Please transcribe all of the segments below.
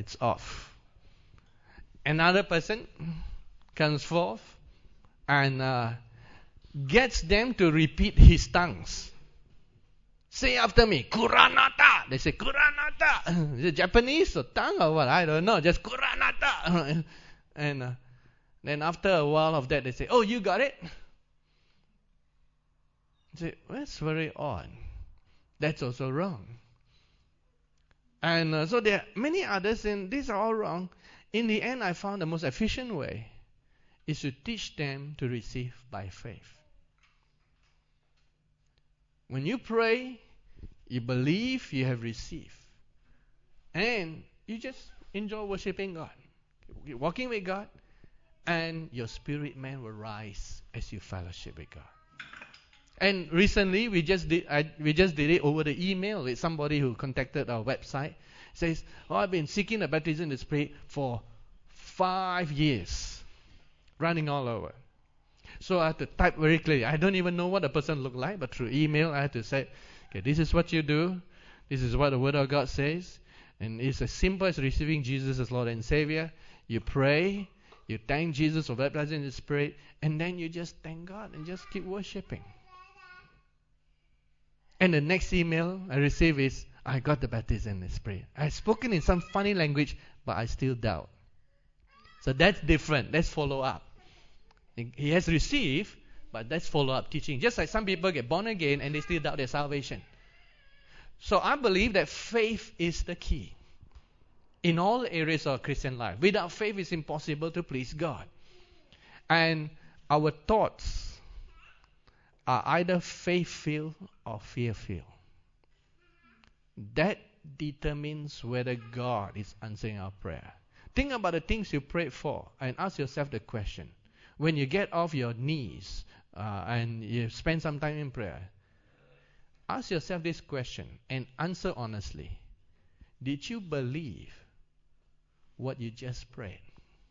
gets off. Another person comes forth and gets them to repeat his tongues. Say after me, Kuranata. They say, Kuranata. Is it Japanese or tongue or what? I don't know. Just Kuranata. And then after a while of that, they say, oh, you got it? I say, well, that's very odd. That's also wrong. And so there are many others, and these are all wrong. In the end, I found the most efficient way is to teach them to receive by faith. When you pray, you believe you have received. And you just enjoy worshiping God. You're walking with God, and your spirit man will rise as you fellowship with God. And recently, we just did it over the email with somebody who contacted our website. Says, I've been seeking the baptism in the Spirit for 5 years, running all over. So I had to type very clearly. I don't even know what the person looked like, but through email, I had to say, okay, this is what you do. This is what the Word of God says. And it's as simple as receiving Jesus as Lord and Savior. You pray, you thank Jesus for baptizing in the Spirit, and then you just thank God and just keep worshiping. And the next email I receive is, I got the baptism in the Spirit. I've spoken in some funny language, but I still doubt. So that's different. Let's follow up. He has received, but that's follow-up teaching. Just like some people get born again and they still doubt their salvation. So I believe that faith is the key in all areas of Christian life. Without faith, it's impossible to please God. And our thoughts are either faith-filled or fear-filled. That determines whether God is answering our prayer. Think about the things you prayed for and ask yourself the question. When you get off your knees and you spend some time in prayer, ask yourself this question and answer honestly. Did you believe what you just prayed?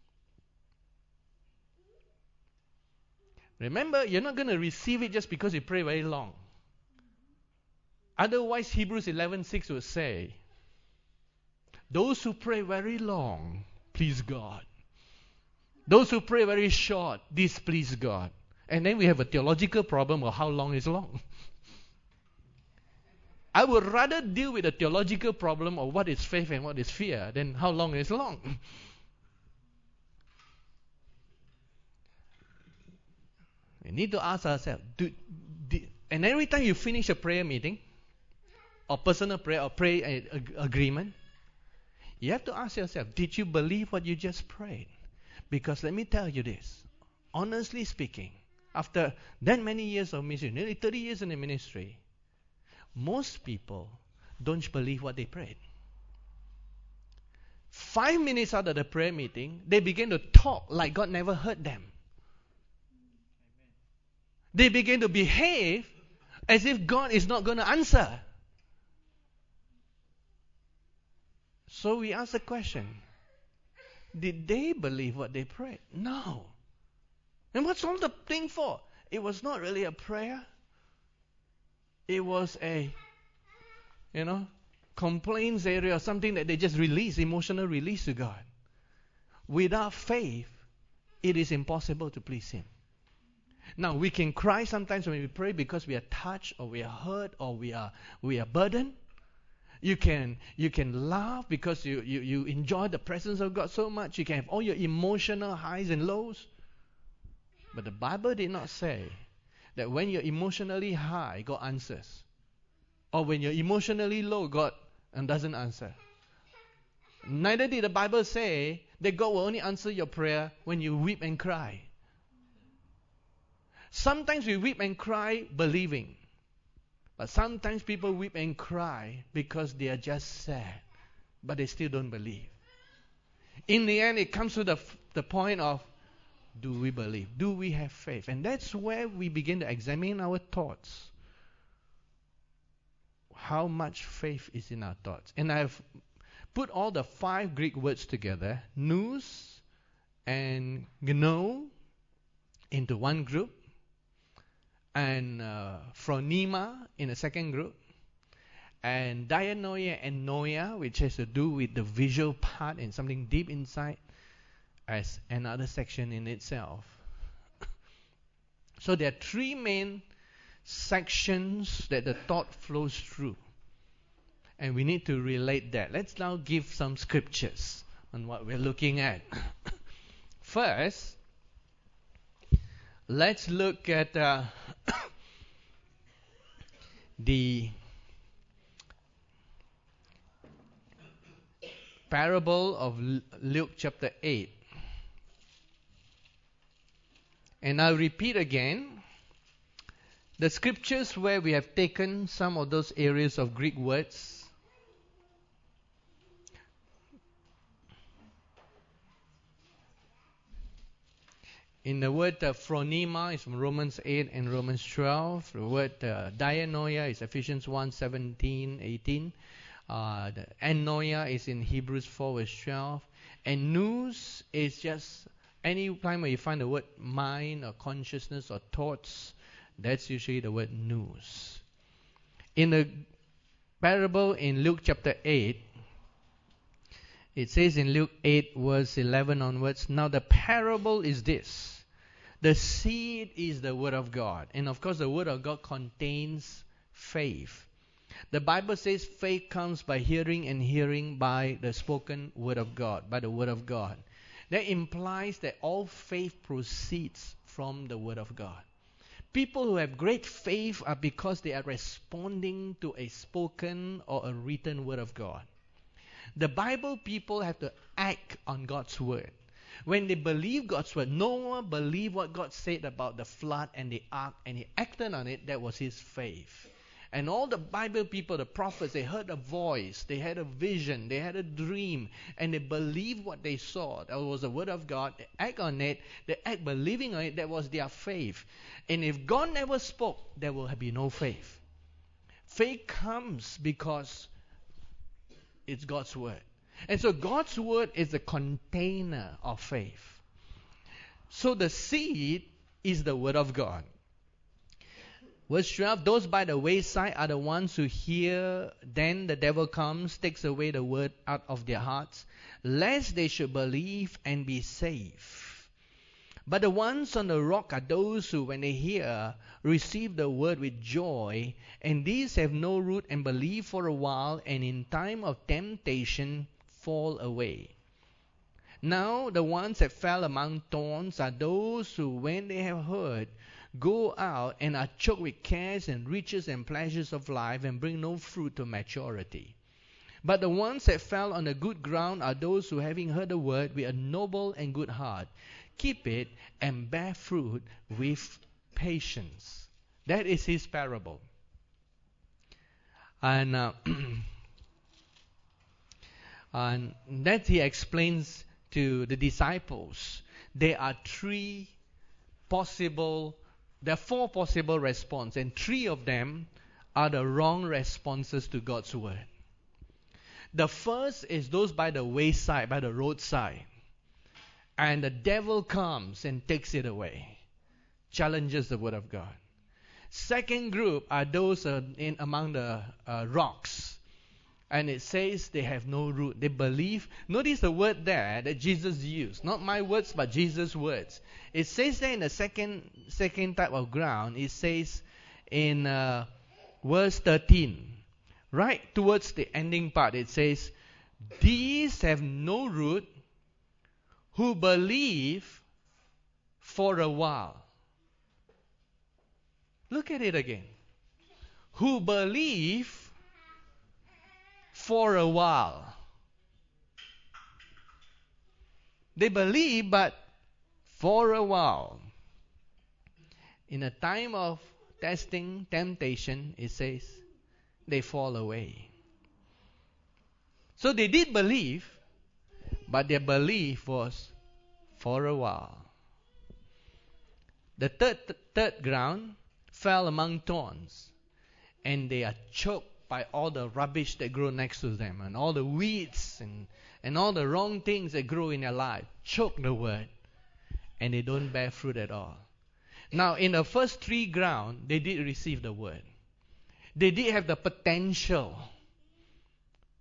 Remember, you're not going to receive it just because you pray very long. Otherwise, Hebrews 11:6 would say, those who pray very long please God. Those who pray very short displease God. And then we have a theological problem of how long is long. I would rather deal with the theological problem of what is faith and what is fear than how long is long. We need to ask ourselves, and every time you finish a prayer meeting, or personal prayer, or prayer agreement, you have to ask yourself, did you believe what you just prayed? Because let me tell you this, honestly speaking, after that many years of ministry, nearly 30 years in the ministry, most people don't believe what they prayed. 5 minutes out of the prayer meeting, they begin to talk like God never heard them. They begin to behave as if God is not going to answer. So we ask the question, did they believe what they prayed? No. And what's all the thing for? It was not really a prayer. It was a, complaints area or something that they just release, emotional release to God. Without faith, it is impossible to please Him. Now, we can cry sometimes when we pray because we are touched or we are hurt or we are burdened. You can laugh because you enjoy the presence of God so much. You can have all your emotional highs and lows. But the Bible did not say that when you're emotionally high, God answers. Or when you're emotionally low, God doesn't answer. Neither did the Bible say that God will only answer your prayer when you weep and cry. Sometimes we weep and cry believing. But sometimes people weep and cry because they are just sad, but they still don't believe. In the end, it comes to the point of, do we believe? Do we have faith? And that's where we begin to examine our thoughts. How much faith is in our thoughts? And I've put all the 5 Greek words together, nous and gno, into one group, and phronema in a second group, and dianoia and noia, which has to do with the visual part and something deep inside, as another section in itself. So there are three main sections that the thought flows through. And we need to relate that. Let's now give some scriptures on what we're looking at. First, let's look at the parable of Luke chapter 8. And I'll repeat again the scriptures where we have taken some of those areas of Greek words. In the word phronema is from Romans 8 and Romans 12. The word dianoia is Ephesians 1, 17, 18. The anoia is in Hebrews 4 verse 12. And nous is just any time where you find the word mind or consciousness or thoughts, that's usually the word nous. In the parable in Luke chapter 8, it says in Luke 8 verse 11 onwards, now the parable is this. The seed is the word of God. And of course the word of God contains faith. The Bible says faith comes by hearing, and hearing by the spoken word of God, by the word of God. That implies that all faith proceeds from the word of God. People who have great faith are because they are responding to a spoken or a written word of God. The Bible people have to act on God's word. When they believe God's word, Noah believed what God said about the flood and the ark, and he acted on it. That was his faith. And all the Bible people, the prophets, they heard a voice, they had a vision, they had a dream, and they believed what they saw. That was the word of God. They act on it, they act believing on it. That was their faith. And if God never spoke, there will be no faith. Faith comes because it's God's word. And so God's word is the container of faith. So the seed is the word of God. Verse 12, those by the wayside are the ones who hear, then the devil comes, takes away the word out of their hearts, lest they should believe and be saved. But the ones on the rock are those who, when they hear, receive the word with joy, and these have no root and believe for a while, and in time of temptation fall away. Now the ones that fell among thorns are those who, when they have heard, go out and are choked with cares and riches and pleasures of life, and bring no fruit to maturity. But the ones that fell on the good ground are those who, having heard the word with a noble and good heart, keep it and bear fruit with patience. That is his parable. And that he explains to the disciples. There are four possible responses, and three of them are the wrong responses to God's word. The first is those by the wayside, by the roadside. And the devil comes and takes it away, challenges the word of God. Second group are those among the rocks. And it says they have no root. They believe. Notice the word there that Jesus used. Not my words, but Jesus' words. It says there in the second type of ground, it says in verse 13, right towards the ending part, it says, these have no root, who believe for a while. Look at it again. Who believe for a while. They believe, but for a while. In a time of testing, temptation, it says, they fall away. So they did believe, but their belief was for a while. The third ground fell among thorns, and they are choked by all the rubbish that grow next to them, and all the weeds and all the wrong things that grow in their life. Choke the word, and they don't bear fruit at all. Now, in the first three ground, they did receive the word. They did have the potential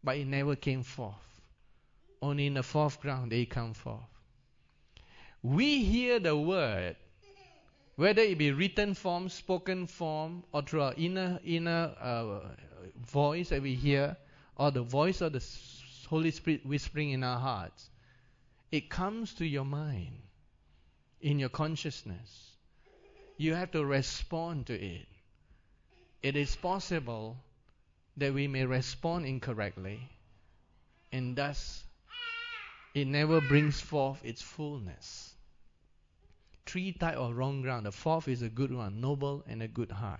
but it never came forth. Only in the fourth ground they come forth. We hear the word, whether it be written form, spoken form, or through our inner voice that we hear, or the voice of the Holy Spirit whispering in our hearts. It comes to your mind, in your consciousness. You have to respond to it. It is possible that we may respond incorrectly, and thus it never brings forth its fullness. 3 types of wrong ground. The fourth is a good one, noble and a good heart.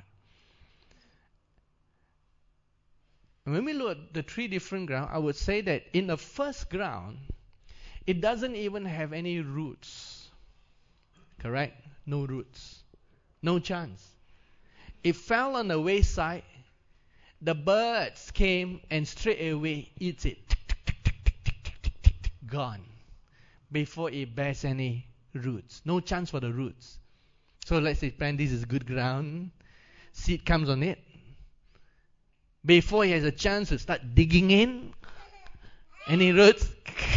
And when we look at the 3 different ground, I would say that in the first ground, it doesn't even have any roots. Correct? No roots. No chance. It fell on the wayside. The birds came and straight away eats it. Gone. Before it bears any roots. No chance for the roots. So let's say plant this is good ground. Seed comes on it. Before he has a chance to start digging in, any roots.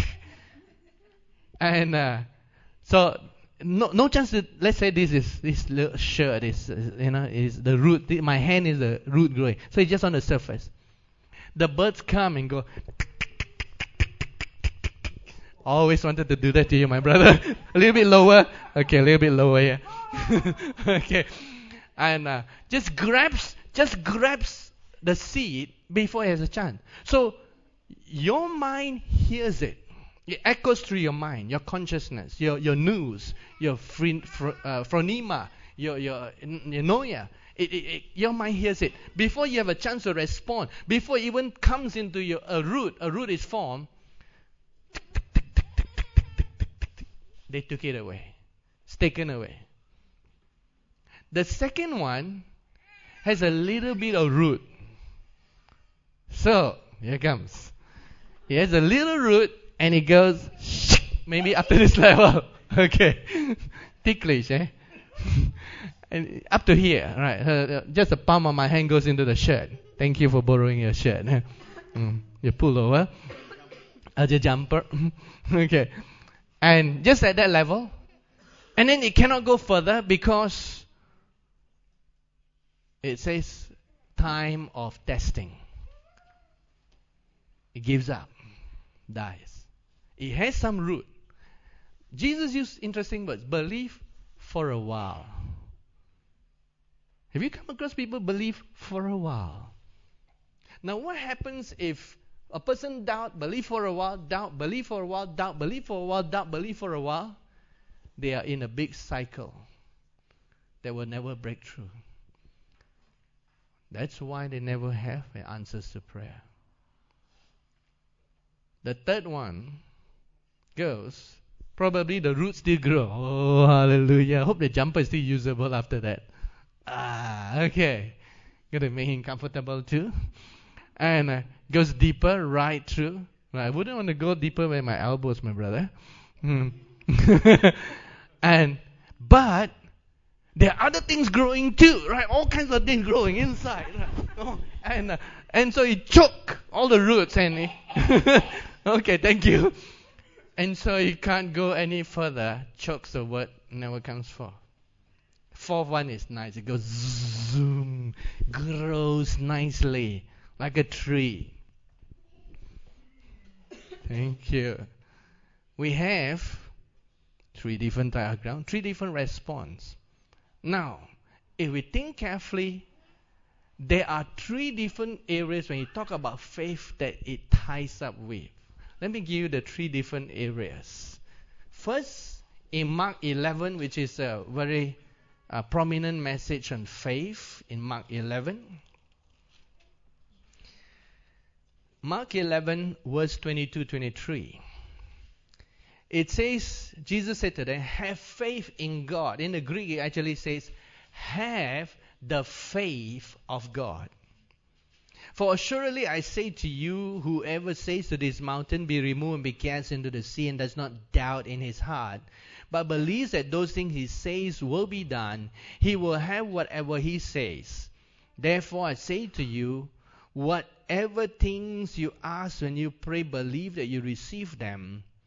And so no chance to, let's say this little shirt is the root. My hand is the root growing. So it's just on the surface. The birds come and go. Always wanted to do that to you, my brother. A little bit lower. Okay, a little bit lower here. Okay. And just grabs the seed before it has a chance. So your mind hears it. It echoes through your mind, your consciousness, your nous, your phronema, your noia. Your mind hears it. Before you have a chance to respond, before it even comes into a root is formed, they took it away. It's taken away. The second one has a little bit of root. So, here it comes. It has a little root and it goes maybe up to this level. Okay. Ticklish, eh? And up to here, right? Just the palm of my hand goes into the shirt. Thank you for borrowing your shirt. Your pullover. As a jumper. Okay. And just at that level. And then it cannot go further because it says time of testing. It gives up. Dies. It has some root. Jesus used interesting words. Believe for a while. Have you come across people believe for a while? Now what happens if a person doubt, believe for a while, doubt, believe for a while, doubt, believe for a while, doubt, believe for a while? They are in a big cycle that will never break through. That's why they never have answers to prayer. The third one goes, probably the roots still grow. Oh, hallelujah. I hope the jumper is still usable after that. Okay. Gotta make him comfortable too. And goes deeper right through. Well, I wouldn't want to go deeper with my elbows, my brother. But there are other things growing too, right? All kinds of things growing inside. Right? And so he choke all the roots and okay, thank you. And so he can't go any further. Chokes the word, never comes forth. Fourth one is nice. It goes zoom, grows nicely like a tree. Thank you. We have 3 different types of ground, 3 different response. Now, if we think carefully, there are 3 different areas when you talk about faith that it ties up with. Let me give you the 3 different areas. First, in Mark 11, which is a very prominent message on faith in Mark 11. Mark 11, verse 22-23. It says, Jesus said to them, have faith in God. In the Greek, it actually says, have the faith of God. For assuredly I say to you, whoever says to this mountain, be removed and be cast into the sea, and does not doubt in his heart, but believes that those things he says will be done, he will have whatever he says. Therefore I say to you, whatever things you ask when you pray, believe that you receive them,